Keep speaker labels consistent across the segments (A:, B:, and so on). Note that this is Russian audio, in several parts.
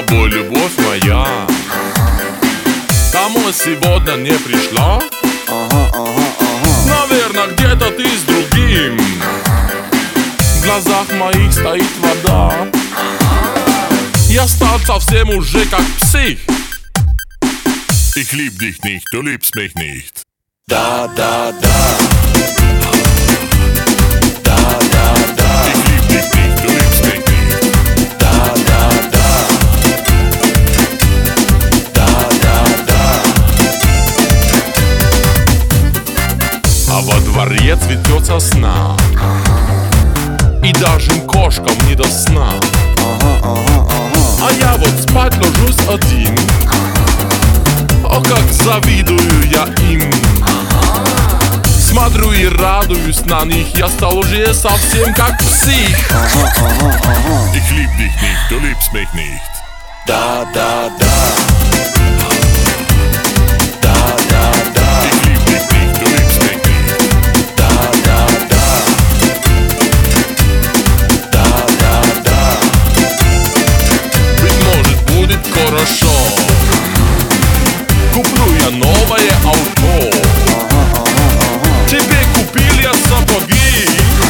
A: тобой, любовь моя. Домой сегодня не пришла? Наверное, где-то ты с другим. В глазах моих стоит вода. Я стал совсем уже как псих. Ich lieb dich nicht, du liebst mich nicht.
B: Da, da, da. Da, da, da.
A: Ich lieb dich nicht, du liebst mich nicht.
B: Da, da, da. Da, da, da.
A: А во дворе цветет сосна, и даже кошкам не до сна. А я вот спать ложусь один. О, как завидую я им. Смотрю и радуюсь на них. Я стал уже совсем как псих. Ich lieb dich nicht, du liebst mich nicht.
B: Da, da, da. Da, da, da.
A: Ich lieb dich nicht, du liebst mich nicht.
B: Da, da, da. Da, da, da.
A: Быть может, будет хорошо. Куплю я новое авто. Тебе купил я сапоги.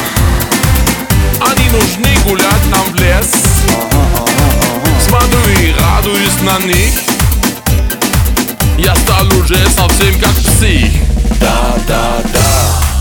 A: Они нужны гулять нам в лес. Смотрю и радуюсь на них. Я стал уже совсем как псих.
B: Da, da, da.